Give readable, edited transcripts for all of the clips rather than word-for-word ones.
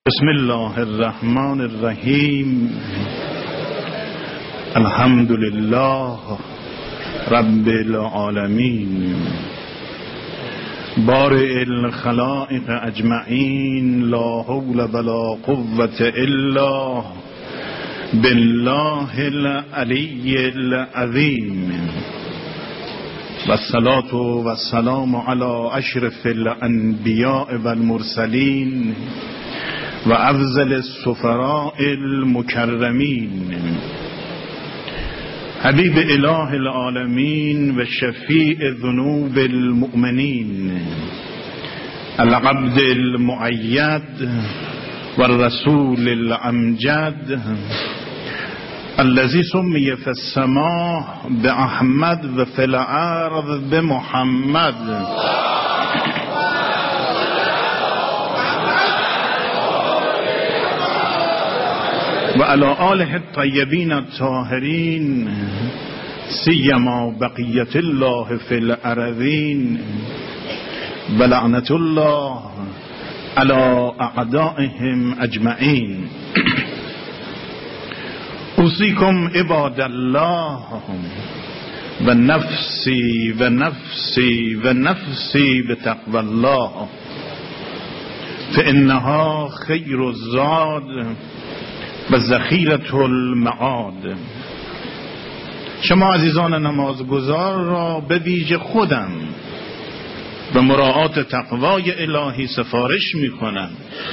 بسم الله الرحمن الرحیم. الحمد لله رب العالمین بارئ الخلائق اجمعین، لا حول ولا قوة الا بالله العلی العظیم. والصلاة والسلام علی اشرف الانبیاء والمرسلین و افضل السفراء المکرمین، حبیب اله العالمین و شفیع ذنوب المؤمنین، العبد المؤید و الرسول الامجد، الذي سمي في السماء بأحمد و في الأرض بمحمد، و علی آله الطیبین الطاهرین، سیما بقیت الله فی الارضین، و لعنت الله علی اعدائهم اجمعین. اوصیکم عباد الله و نفسی و نفسی و نفسی بتقوی الله، فانها خیر الزاد و ذخیرة المعاد. شما عزیزان نمازگزار را به ویژه خودم به مراعات تقوای الهی سفارش می کنم،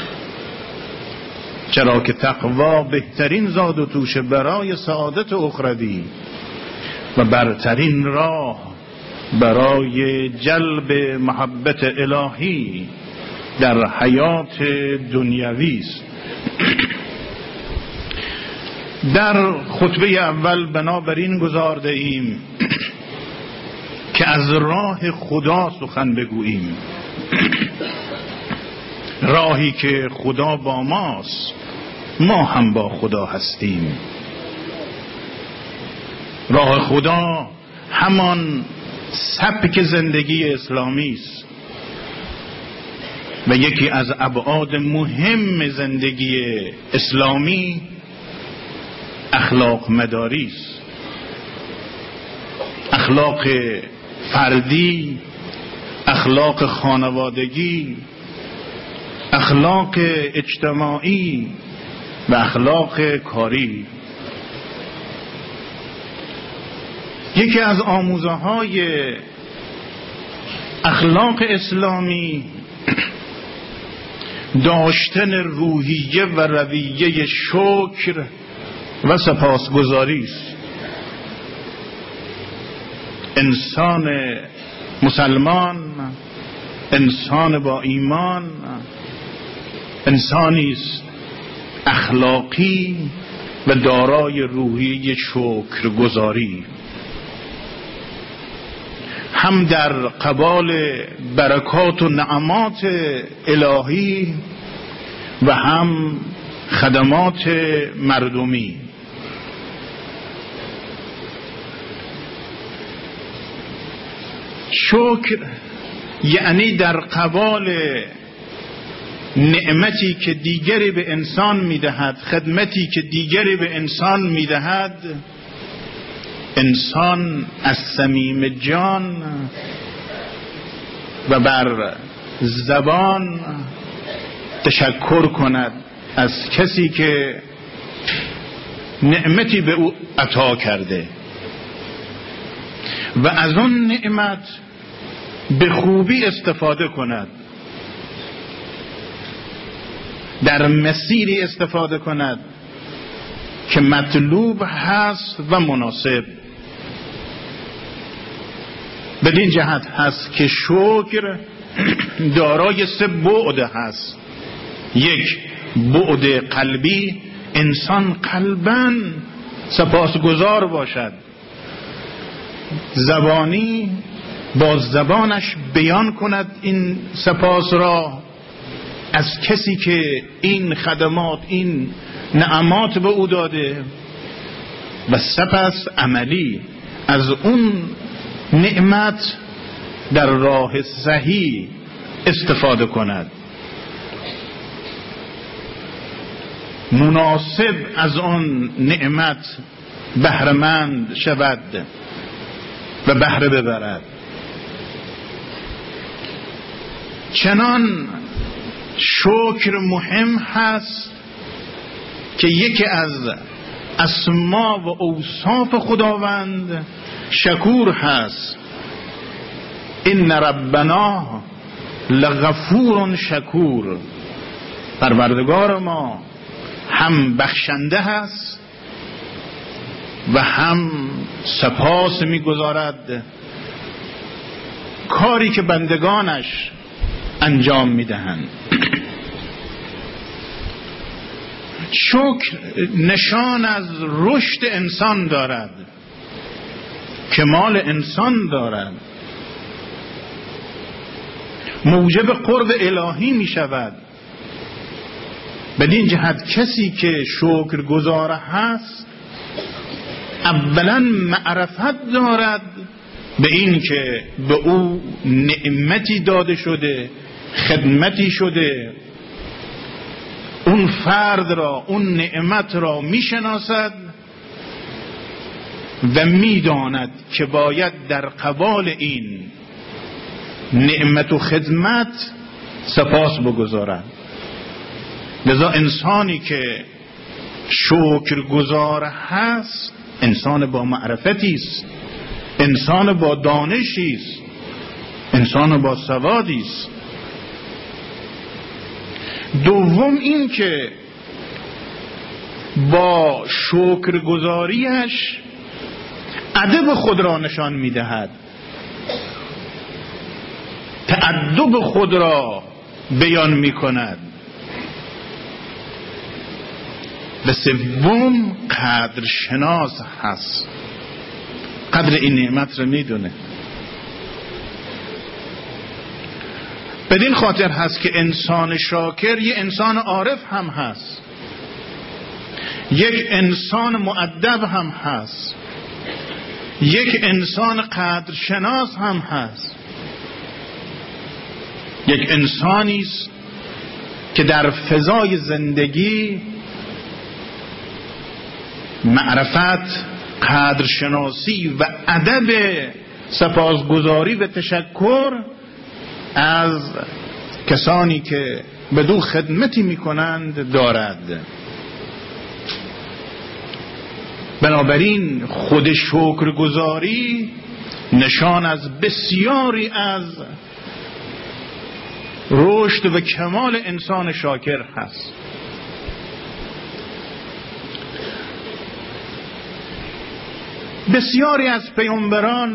چرا که تقوا بهترین زاد و توشه برای سعادت اخروی و برترین راه برای جلب محبت الهی در حیات دنیوی است. در خطبه اول بنابراین گذارده ایم که از راه خدا سخن بگوییم، راهی که خدا با ماست، ما هم با خدا هستیم. راه خدا همان سبک زندگی اسلامی است و یکی از ابعاد مهم زندگی اسلامی اخلاق مداری است. اخلاق فردی، اخلاق خانوادگی، اخلاق اجتماعی و اخلاق کاری. یکی از آموزه‌های اخلاق اسلامی داشتن روحیه و رویه شکر و سپاسگزاری است. انسان مسلمان، انسان با ایمان، انسانی است اخلاقی و دارای روحیه شکرگزاری، هم در قبال برکات و نعمات الهی و هم خدمات مردمی. شکر یعنی در قبال نعمتی که دیگری به انسان میدهد، خدمتی که دیگری به انسان میدهد، انسان از صمیم جان و بر زبان تشکر کند از کسی که نعمتی به او عطا کرده و از اون نعمت به خوبی استفاده کند، در مسیری استفاده کند که مطلوب هست و مناسب. بدین جهت هست که شکر دارای 3 بعد هست. یک، بعد قلبی، انسان قلباً سپاسگزار باشد، زبانی با زبانش بیان کند این سپاس را از کسی که این خدمات، این نعمات به او داده، و سپس عملی از اون نعمت در راه صحیح استفاده کند. مناسب از آن نعمت بهره‌مند شود و بهره ببرد. چنان شکر مهم هست که یکی از اسما و اوصاف خداوند شکور هست. ان ربنا لغفور شکور. پروردگار ما هم بخشنده هست و هم سپاس می‌گذارد کاری که بندگانش انجام می‌دهند. شکر نشان از رشد انسان دارد، کمال انسان دارد، موجب قرب الهی می شود. بدین جهت کسی که شکر گزار هست اولا معرفت دارد به این که به او نعمتی داده شده، خدمتی شده، اون فرد را، اون نعمت را میشناسد و میداند که باید در قبال این نعمت و خدمت سپاس بگذارد. لذا انسانی که شکرگزار هست انسان با معرفتی است، انسان با دانشی است، انسان با سوادی است. دوم این که با شکرگزاریش ادب خود را نشان می‌دهد، تأدب خود را بیان می‌کند. و سوم قدر شناس هست، قدر این نعمت را می‌دونه. بدین خاطر هست که انسان شاکر یه انسان عارف هم هست، یک انسان مؤدب هم هست، یک انسان قدرشناس هم هست، یک انسانی است که در فضای زندگی معرفت، قدرشناسی و ادب سپاسگزاری و تشکر از کسانی که بدو خدمتی میکنند دارد. بنابراین خود شکرگزاری نشان از بسیاری از رشد و کمال انسان شاکر هست. بسیاری از پیامبران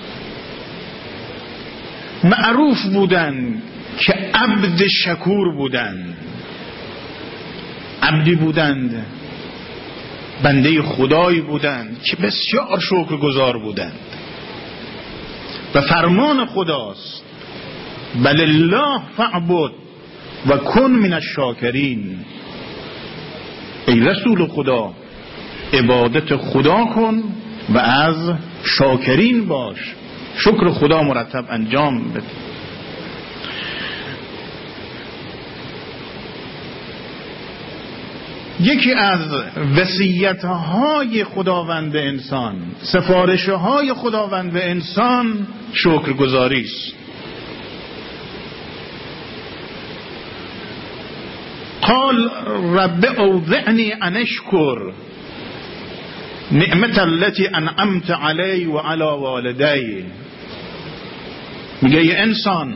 معروف بودند که عبد شکور بودند، عبدی بودند، بنده خدایی بودند که بسیار شکرگزار بودند و فرمان خداست بل الله فاعبد و کن من الشاکرین. ای رسول خدا عبادت خدا کن و از شاکرین باش، شکر خدا مرتب انجام بده. یکی از وصیت‌های خداوند به انسان، سفارش‌های خداوند به انسان شکرگزاری است. قال رب اوزعنی ان اشکر نعمت التي انعمت علی و علی والدی. میگه ای انسان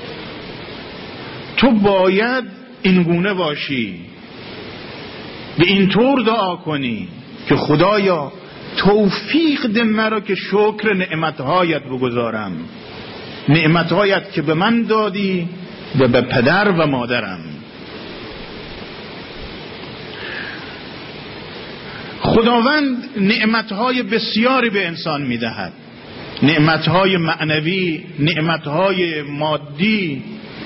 تو باید اینگونه باشی، به این طور دعا کنی که خدایا توفیق ده مرا که شکر نعمتهایت بگذارم، نعمتهایت که به من دادی و به پدر و مادرم. خداوند نعمتهای بسیاری به انسان میدهد، نعمتهای معنوی، نعمتهای مادی،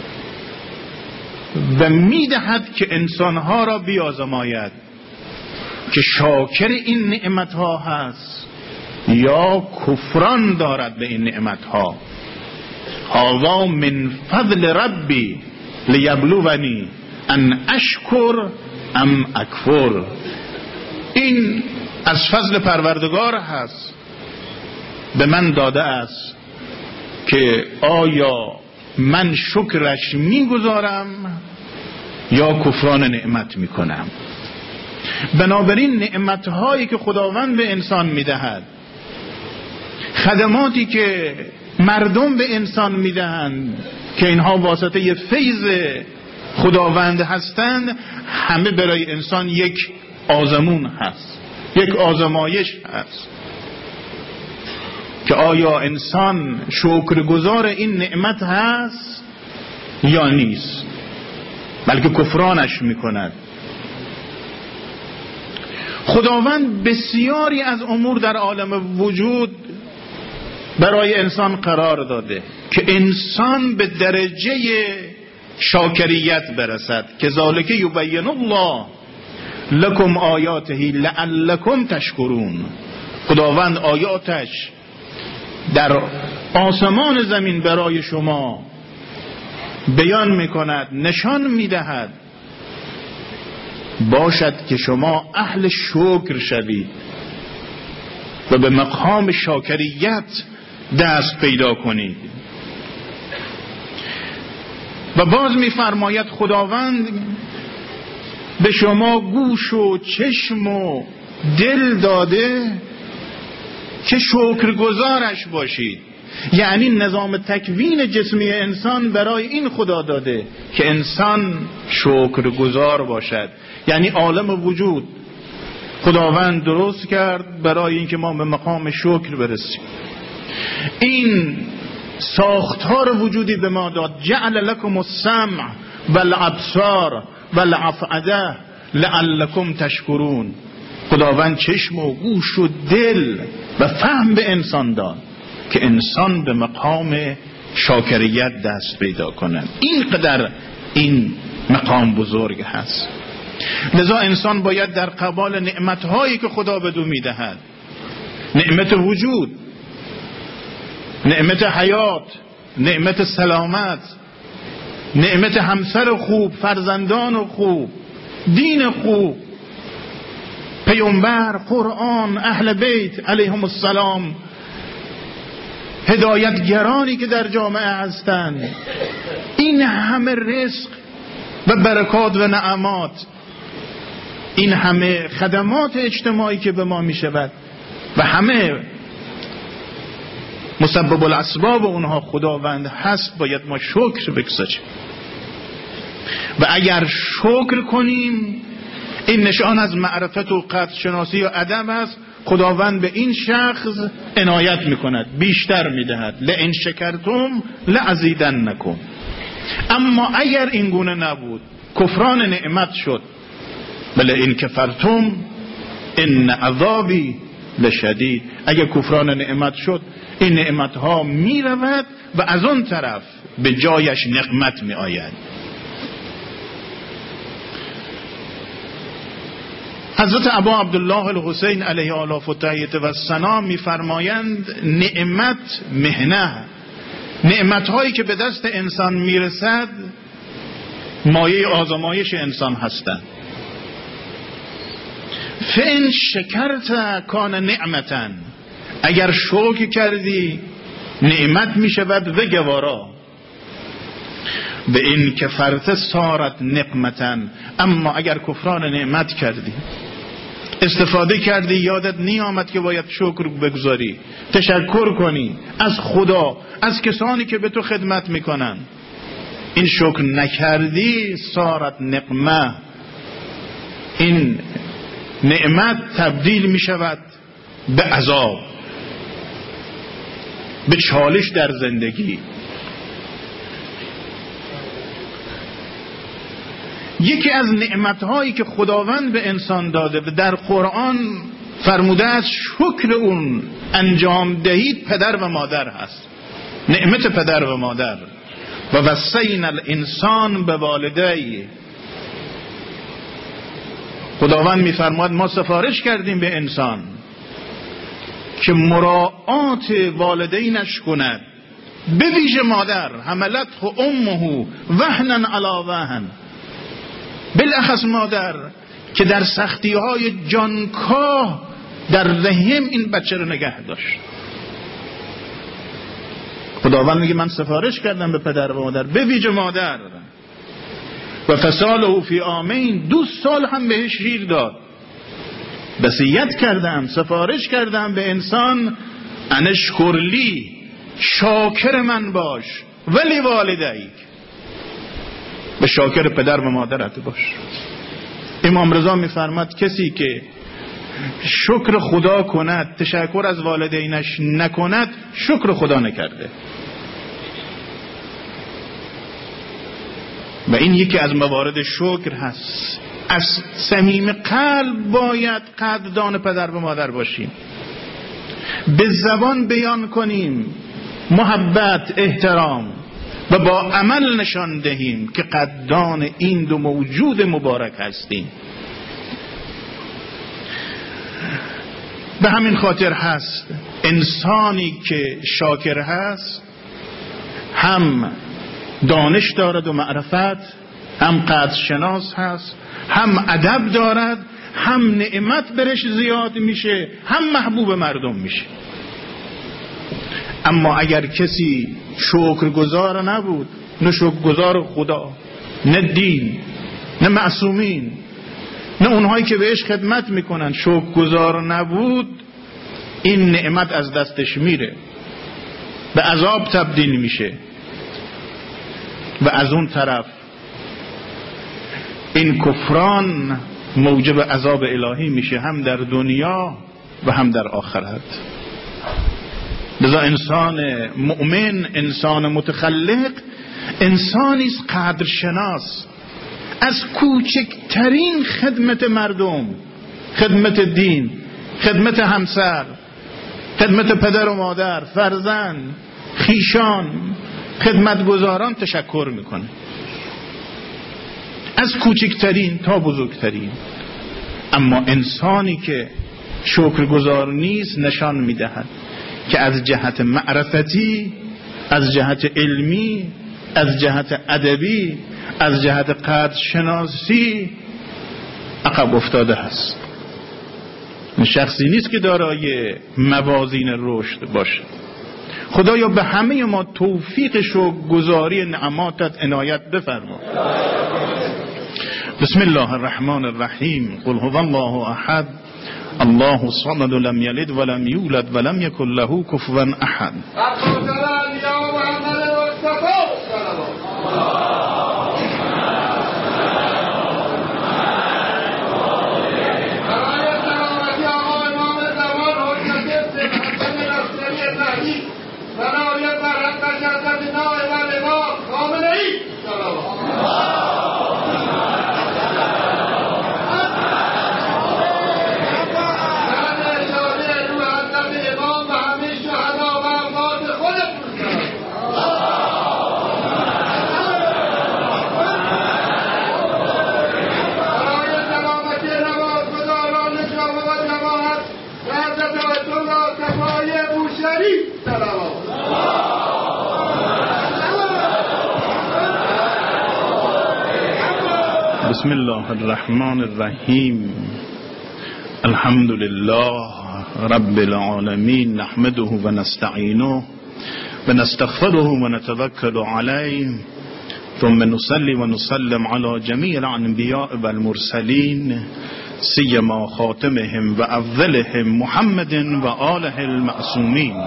و میدهد که انسانها را بیازماید که شاکر این نعمتها هست یا کفران دارد به این نعمتها. هذا من فضل ربی لیبلونی ان اشکر ام اکفر. این از فضل پروردگار هست، به من داده است که آیا من شکرش میگذارم یا کفران نعمت میکنم. بنابراین نعمتهایی که خداوند به انسان میدهد، خدماتی که مردم به انسان میدهند که اینها واسطه فیض خداوند هستند، همه برای انسان یک آزمون هست، یک آزمایش هست که آیا انسان شکرگزار این نعمت هست یا نیست، بلکه کفرانش میکند. خداوند بسیاری از امور در عالم وجود برای انسان قرار داده که انسان به درجه شاکریت برسد. که ذالک یبین الله لکم آیاته لعلکم تشکرون. خداوند آیاتش در آسمان زمین برای شما بیان میکند، نشان میدهد، باشد که شما اهل شکر شوید و به مقام شاکریت دست پیدا کنید. و باز میفرماید خداوند به شما گوش و چشم و دل داده که شکرگزارش باشید. یعنی نظام تکوین جسمی انسان برای این خدا داده که انسان شکرگزار باشد. یعنی عالم وجود خداوند درست کرد برای اینکه ما به مقام شکر برسیم. این ساختار وجودی به ما داد. جعل لکم السمع والابصار والافئده لعلکم تشکرون. خداوند چشم و گوش و دل و فهم به انسان داد که انسان به مقام شاکریت دست پیدا کنند. اینقدر این مقام بزرگ هست. لذا انسان باید در قبال نعمتهایی که خدا به دو میدهد، نعمت وجود، نعمت حیات، نعمت سلامت، نعمت همسر خوب، فرزندان خوب، دین خوب، پیامبر، قرآن، اهل بیت علیهم السلام، هدایتگرانی که در جامعه هستند، این همه رزق و برکات و نعمات، این همه خدمات اجتماعی که به ما می شود و همه مسبب الاسباب اونها خداوند هست، باید ما شکر بگذاریم. و اگر شکر کنیم، این نشان از معرفت و قدر شناسی و ادب است. خداوند به این شخص عنایت میکند، بیشتر میدهد. لئن شکرتم لازیدنکم. اما اگر این گونه نبود، کفران نعمت شد، بل این کفرتم ان عذابی لشدید. اگر کفران نعمت شد، این نعمت ها می رود و از اون طرف به جایش نقمت می آید. حضرت ابا عبدالله الحسین علیه آلاف و تحییت و السلام می فرمایند نعمت مهنه، نعمت هایی که به دست انسان می رسد مایه آزمایش انسان هستند. فإن شکرت کان نعمتن. اگر شکر کردی نعمت می شود و گوارا. و این کفرت صارت نقمتن. اما اگر کفران نعمت کردی، استفاده کردی، یادت نیامد که باید شکر بگذاری، تشکر کنی از خدا، از کسانی که به تو خدمت میکنن، این شکر نکردی، صارت نقمه. این نعمت تبدیل می شود به عذاب، به چالش در زندگی. یکی از نعمتهایی که خداوند به انسان داده و در قرآن فرموده است شکر اون انجام دهید، پدر و مادر هست. نعمت پدر و مادر. و وصینا الانسان بوالدیه. خداوند میفرماید ما سفارش کردیم به انسان که مراعات والدینش کند، به ویژه مادر. حملته امه وهنا علی وهن. بالاخص مادر که در سختی‌های جانکاه در رحم این بچه رو نگه داشت. خداوند میگه من سفارش کردم به پدر و مادر، به ویژه مادر، و فصاله فی عامین، 2 سال هم بهش شیر داد. وصیت کردم، سفارش کردم به انسان ان اشکر لی، شاکر من باش، ولی والدیک، به شاکر پدر و مادرت باش. امام رضا میفرماد کسی که شکر خدا کند تشکر از والدینش نکند شکر خدا نکرده. و این یکی از موارد شکر هست. از صمیم قلب باید قدردان پدر و مادر باشیم، به زبان بیان کنیم محبت، احترام، و با عمل نشان دهیم که قدردان این 2 موجود مبارک هستیم. به همین خاطر هست انسانی که شاکر هست هم دانش دارد و معرفت، هم قدرشناس هست، هم ادب دارد، هم نعمت برش زیاد میشه، هم محبوب مردم میشه. اما اگر کسی شکرگزار نبود، نه شکرگزار خدا، نه دین، نه معصومین، نه اونهایی که بهش خدمت میکنن، شکرگزار نبود، این نعمت از دستش میره، به عذاب تبدیل میشه. و از اون طرف این کفران موجب عذاب الهی میشه، هم در دنیا و هم در آخرت. لذا انسان مؤمن، انسان متخلق، انسانی است قدرشناس. از کوچکترین خدمت مردم، خدمت دین، خدمت همسر، خدمت پدر و مادر، فرزند، خیشان، خدمتگزاران تشکر میکنه، از کوچکترین تا بزرگترین. اما انسانی که شکرگزار نیست نشان میدهد که از جهت معرفتی، از جهت علمی، از جهت ادبی، از جهت قدرشناسی عقب افتاده است. شخصی نیست که دارای موازین رشد باشه. خدایا به همه ما توفیق شکرگزاری نعماتت عنایت بفرما. بسم الله الرحمن الرحیم. قل هو الله احد الله الصمد لم یلد ولم یولد ولم یکن له کفوا احد. بسم الله الرحمن الرحیم. الحمد لله رب العالمین، نحمده و نستعینه و نستغفره و نتوکل علیه، ثم نصلی و نسلم علی جمیع الانبیاء و المرسلین، سیما خاتمهم و افضلهم محمد و آله المعصومین،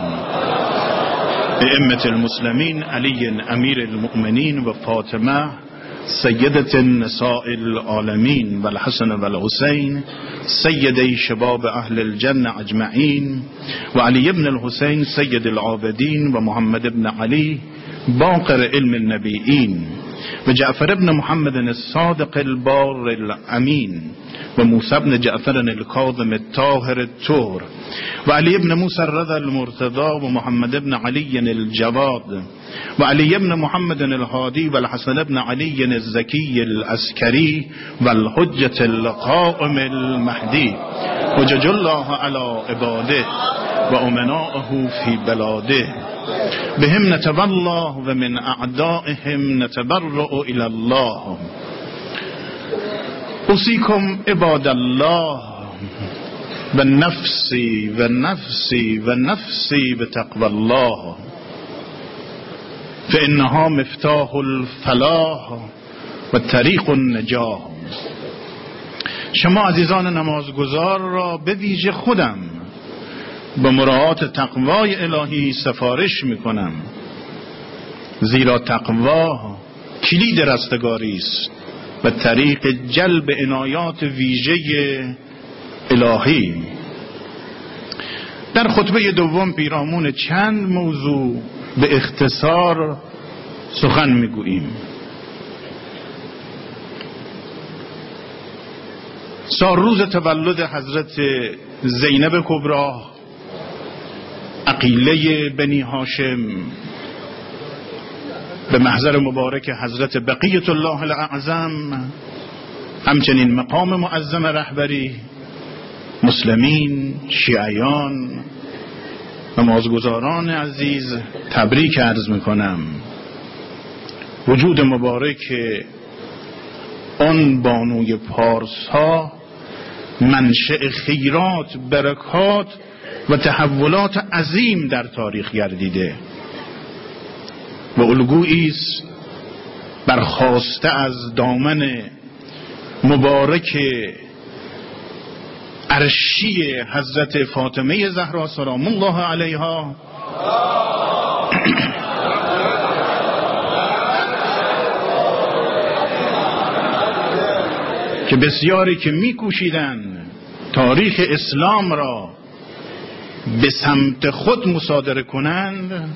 ائمة المسلمین علی امیر المؤمنین و فاطمه سیدت النساء العالمین و الحسن و الحسین سیدی شباب اهل الجنة اجمعین، و علی ابن الحسین سید العابدین و محمد ابن علی باقر علم النبیین، و جعفر ابن محمد الصادق البار الامین، و موسی ابن جعفر الكاظم الطاهر الطهر، و علی ابن موسی الرضا المرتضى، و محمد ابن علی الجواد، و علی ابن محمد الهادی، و الحسن ابن علی الزکی العسکری، و الحجة القائم المهدی، حجج الله علی عباده و امنائه فی بلاده، بهم نتولى و من اعدائهم نتبرأ الى الله. اوصیکم عباد الله و نفسی و نفسی و نفسی بتقوی الله فانها مفتاح الفلاح و طریق النجاح. شما عزیزان نمازگزار را به ویژه خودم به مراعات تقوای الهی سفارش میکنم، زیرا تقوا کلید رستگاری است و طریق جلب عنایات ویژه الهی. در خطبه دوم پیرامون چند موضوع به اختصار سخن میگوییم. سالروز تولد حضرت زینب کبری عقیله بنی هاشم به محضر مبارک حضرت بقیت الله الاعظم، همچنین مقام معظم رهبری، مسلمین، شیعیان، نمازگزاران عزیز تبریک عرض میکنم. وجود مبارک آن بانوی پارسا منشأ خیرات، برکات و تحولات عظیم در تاریخ گردیده و الگویی است برخاسته از دامن مبارک عرشی حضرت فاطمه زهرا سلام الله علیها که بسیاری که می‌کوشیدند تاریخ اسلام را به سمت خود مصادره کنند،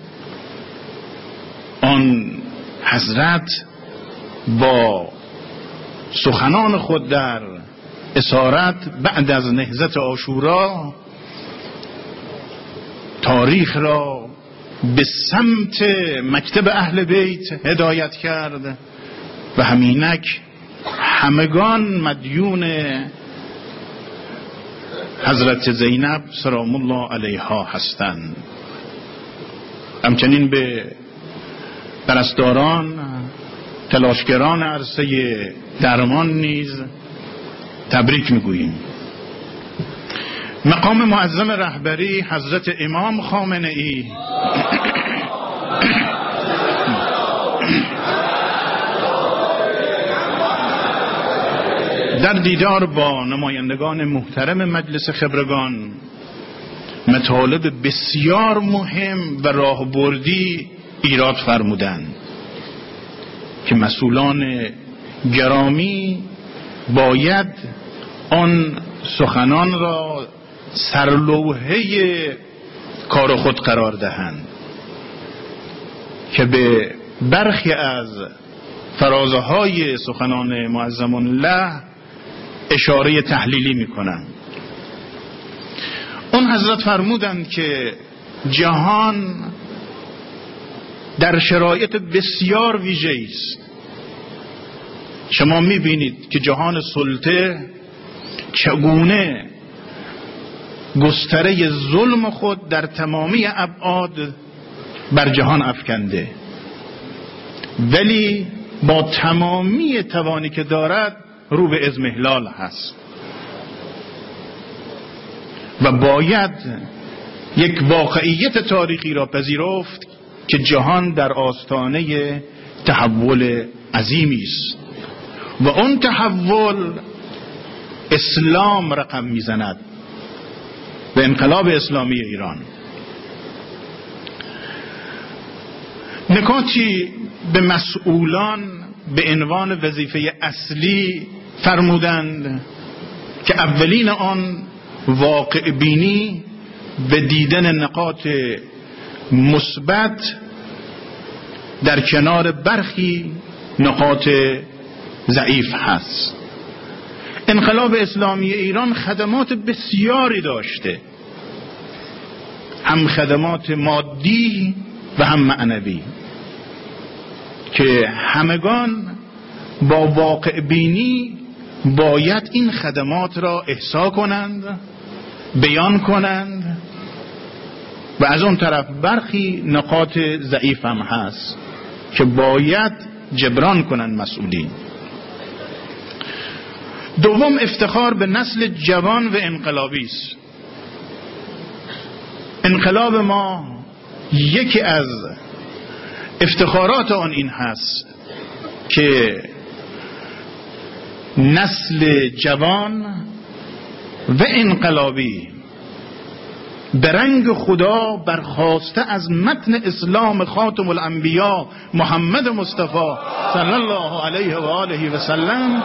آن حضرت با سخنان خود در اسارت بعد از نهضت عاشورا تاریخ را به سمت مکتب اهل بیت هدایت کرد و همینک همگان مدیون حضرت زینب سلام الله علیها هستند. همچنین به پرستاران، تلاشگران عرصه درمان نیز تبریک میگوییم. مقام معظم رهبری حضرت امام خامنه ای در دیدار با نمایندگان محترم مجلس خبرگان مطالب بسیار مهم و راهبردی ایراد فرمودند که مسئولان گرامی باید آن سخنان را سرلوحه کار خود قرار دهند که به برخی از فرازهای سخنان معظم الله اشاره تحلیلی میکنند. اون حضرت فرمودند که جهان در شرایط بسیار ویژه است. شما میبینید که جهان سلطه چگونه گستره ظلم خود در تمامی ابعاد بر جهان افکنده، ولی با تمامی توانی که دارد رو به اضمحلال هست و باید یک واقعیت تاریخی را پذیرفت که جهان در آستانه تحول عظیمی است و اون تحول اسلام رقم میزند و انقلاب اسلامی ایران. نکاتی به مسئولان به عنوان وظیفه اصلی فرمودند که اولین آن واقع بینی به دیدن نقاط مثبت در کنار برخی نقاط ضعیف هست. انقلاب اسلامی ایران خدمات بسیاری داشته، هم خدمات مادی و هم معنوی، که همگان با واقع بینی باید این خدمات را احصا کنند، بیان کنند و از اون طرف برخی نقاط ضعیف هم هست که باید جبران کنند مسئولین. دوم افتخار به نسل جوان و انقلابی است. انقلاب ما یکی از افتخارات آن این هست که نسل جوان و انقلابی به رنگ خدا برخواسته از متن اسلام خاتم الانبیا محمد مصطفی صلی الله علیه و آله و سلم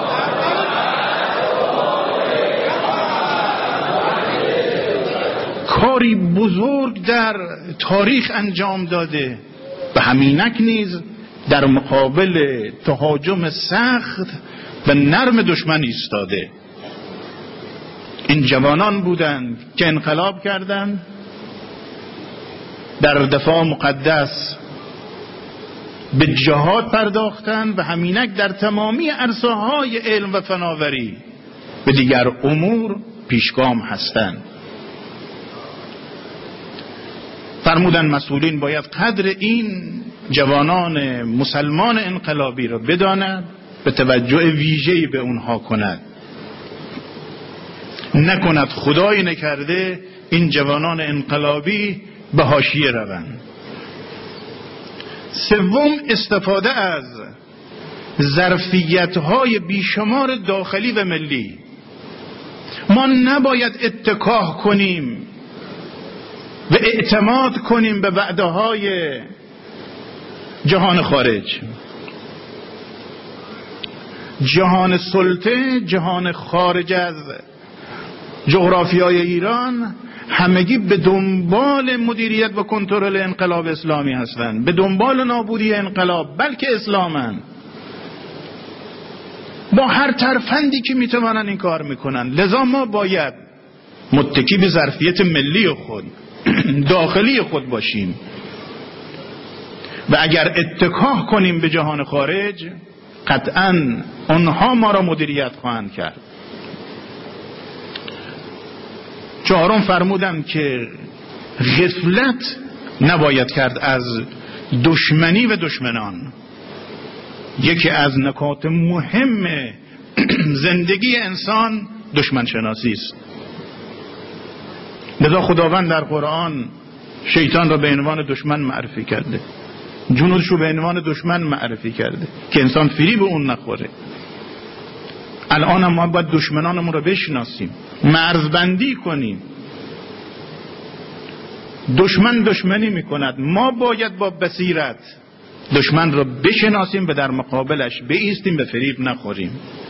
کاری بزرگ در تاریخ انجام داده و همینک نیز در مقابل تهاجم سخت و نرم دشمن ایستاده. این جوانان بودند که انقلاب کردند، در دفاع مقدس به جهاد پرداختند و همینک در تمامی عرصه‌های علم و فناوری به دیگر امور پیشگام هستند. فرمودن مسئولین باید قدر این جوانان مسلمان انقلابی را بداند، به توجه ویژه‌ای به اونها کند، نکند خدایی نکرده این جوانان انقلابی به حاشیه روند. سوم استفاده از ظرفیت‌های بیشمار داخلی و ملی. ما نباید اتکاه کنیم و اعتماد کنیم به وعده‌های جهان خارج. جهان سلطه، جهان خارج از جغرافیای ایران همگی به دنبال مدیریت و کنترل انقلاب اسلامی هستند، به دنبال نابودی انقلاب بلکه اسلامن. با هر ترفندی که میتوانن این کار میکنن. لذا ما باید متکی به ظرفیت ملی خود داخلی خود باشیم و اگر اتکاه کنیم به جهان خارج قطعاً آنها ما را مدیریت خواهند کرد. چهارم فرمودم که غفلت نباید کرد از دشمنی و دشمنان. یکی از نکات مهم زندگی انسان دشمن شناسی است. لذا خداوند در قرآن شیطان را به عنوان دشمن معرفی کرده، جنودش رو به عنوان دشمن معرفی کرده که انسان فریب اون نخوره. الان هم ما باید دشمنانمون رو بشناسیم، مرزبندی کنیم. دشمن دشمنی میکند، ما باید با بصیرت دشمن رو بشناسیم و در مقابلش بایستیم، به فریب نخوریم.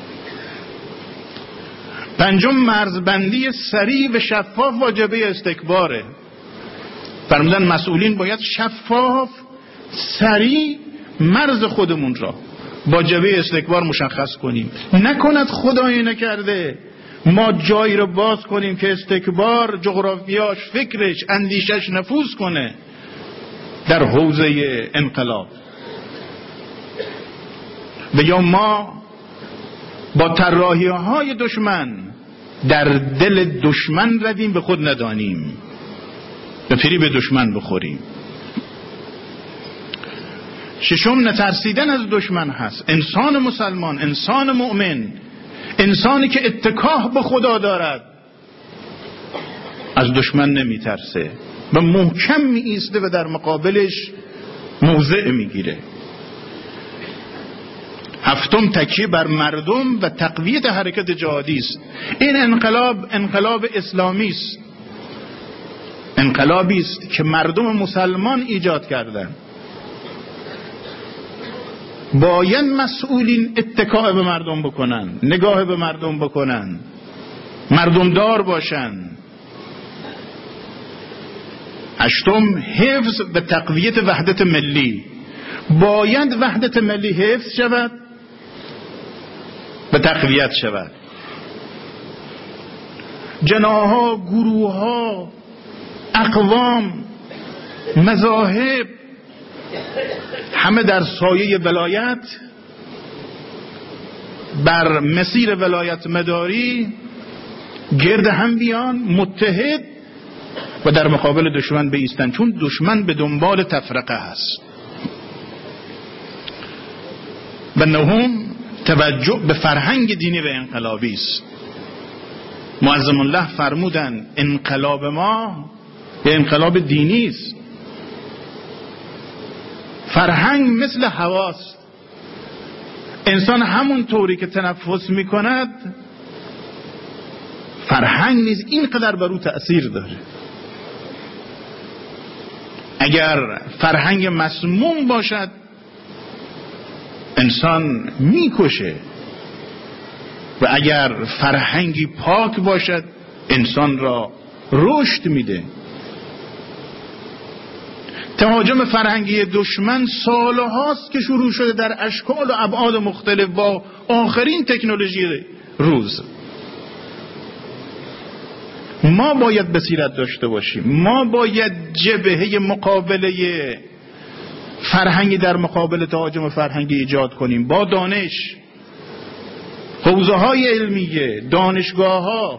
پنجم مرزبندی سریع و شفاف واجبه استکباره. فرمودن مسئولین باید شفاف سریع مرز خودمون را با جبهه استکبار مشخص کنیم. نکند خدایی نکرده ما جایی رو باز کنیم که استکبار جغرافیاش، فکرش، اندیشش نفوذ کنه در حوزه انقلاب و یا ما با طراحی‌های دشمن در دل دشمن رویم به خود ندانیم، به فریب دشمن بخوریم. ششم نترسیدن از دشمن هست. انسان مسلمان، انسان مؤمن، انسانی که اتکاه به خدا دارد از دشمن نمی ترسه و محکم می ایسته و در مقابلش موضع می گیره. هفتم تکیه بر مردم و تقویت حرکت جهادی است. این انقلاب اسلامی است، انقلابی است که مردم مسلمان ایجاد کردند. باید مسئولین اتکاء به مردم بکنن، نگاه به مردم بکنن، مردم دار باشن. هشتم حفظ و تقویت وحدت ملی. باید وحدت ملی حفظ شود و تقویت شود. جناح‌ها، گروه‌ها، اقوام، مذاهب همه در سایه ولایت بر مسیر ولایت مداری گرد هم بیان، متحد و در مقابل دشمن بایستن، چون دشمن به دنبال تفرقه است. و نهم توجه به فرهنگ دینی و انقلابی است. معظم الله فرمودند انقلاب ما یه انقلاب دینی است. فرهنگ مثل هواست. انسان همون طوری که تنفس میکند فرهنگ نیز اینقدر بر او تأثیر داره. اگر فرهنگ مسموم باشد انسان میکشه و اگر فرهنگی پاک باشد انسان را رشد میده. تهاجم فرهنگی دشمن سالهاست که شروع شده در اشکال و ابعاد مختلف با آخرین تکنولوژی روز. ما باید بصیرت داشته باشیم. ما باید جبهه مقابله فرهنگی در مقابل تهاجم فرهنگی ایجاد کنیم با دانش، حوزه های علمیه، دانشگاه ها،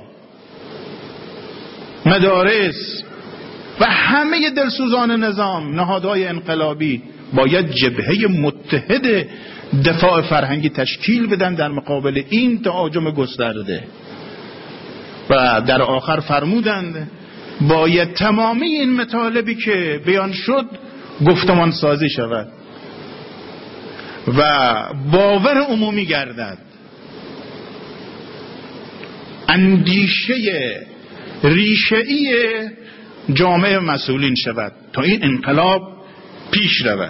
مدارس و همه دلسوزان نظام، نهادهای انقلابی باید جبهه متحد دفاع فرهنگی تشکیل بدن در مقابل این تهاجم گسترده. و در آخر فرمودند باید تمامی این مطالبی که بیان شد گفتمان سازی شود و باور عمومی گردد، اندیشه ریشه‌ای جامعه مسئولین شود تا این انقلاب پیش رود.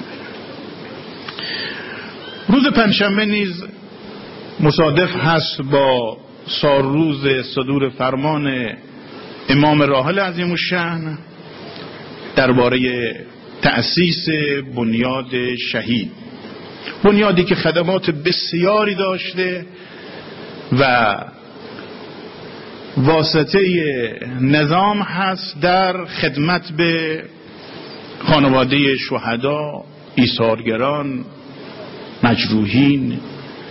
روز پنجشنبه نیز مصادف هست با سالروز صدور فرمان امام راحل عظیم الشأن درباره تأسیس بنیاد شهید، بنیادی که خدمات بسیاری داشته و واسطه نظام هست در خدمت به خانواده شهدا، ایثارگران، مجروحین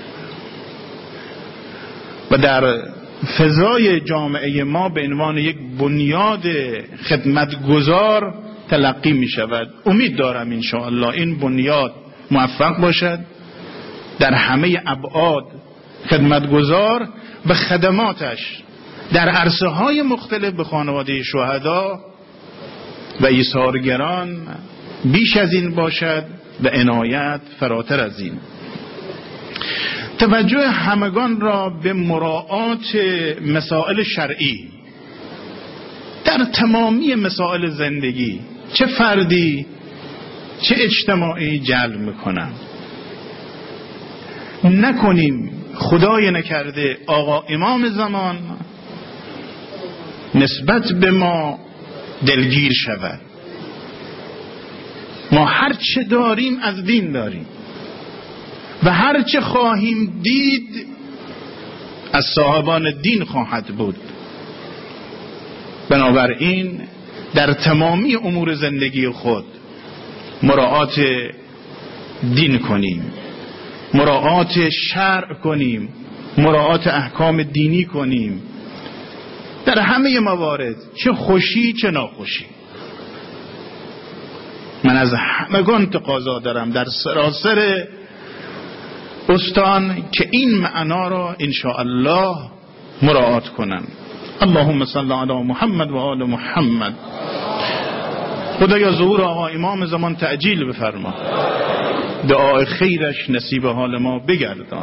و در فضای جامعه ما به عنوان یک بنیاد خدمتگزار تلقی می شود. امید دارم انشاءالله این بنیاد موفق باشد، در همه ابعاد خدمتگزار و خدماتش در عرصه های مختلف به خانواده شهدا و ایثارگران بیش از این باشد و عنایت فراتر از این. توجه همگان را به مراعات مسائل شرعی در تمامی مسائل زندگی، چه فردی چه اجتماعی، جلب میکنم. نکنیم خدای نکرده آقا امام زمان نسبت به ما دلگیر شود. ما هر چه داریم از دین داریم و هر چه خواهیم دید از صاحبان دین خواهد بود. بنابراین در تمامی امور زندگی خود مراعات دین کنیم، مراعات شرع کنیم، مراعات احکام دینی کنیم در همه موارد، چه خوشی چه ناخوشی. من از همگان تقاضا دارم در سراسر استان که این معنا را انشاءالله مراعات کنن. اللهم صل علی محمد و آل محمد. خدایا ظهور آقا امام زمان تعجیل بفرما، دعای خیرش نصیب حال ما بگردان،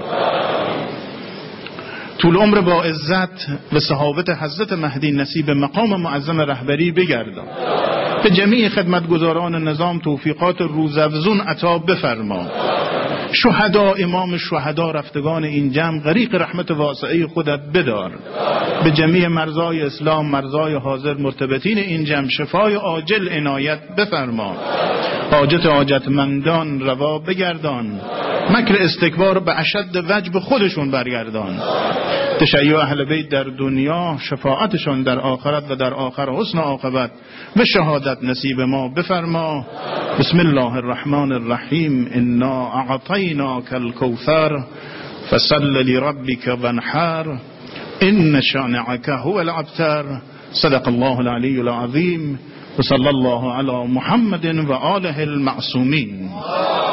طول عمر با عزت و صحابت حضرت مهدی نصیب مقام معظم رهبری بگردان، به جمیع خدمتگزاران نظام توفیقات روزافزون عطا بفرما. شهدا امام شهدا رفتگان این جمع غریق رحمت واسعه خودت بدار. به جمیع مرزای اسلام، مرزای حاضر مرتبطین این جمع شفای عاجل عنایت بفرما. حاجت حاجتمندان روا بگردان، مکر استکبار به اشد وجه به خودشون برگردان. تشیع اهل بیت در دنیا، شفاعتشان در آخرت و در آخر حسن عاقبت و شهادت نصیب ما بفرما. بسم الله الرحمن الرحیم. انا اعطیناک الکوثر فصل لربک وانحر ان شانعک هو الابتر. صدق الله العلی العظیم و صلی الله علی محمد و آله المعصومین.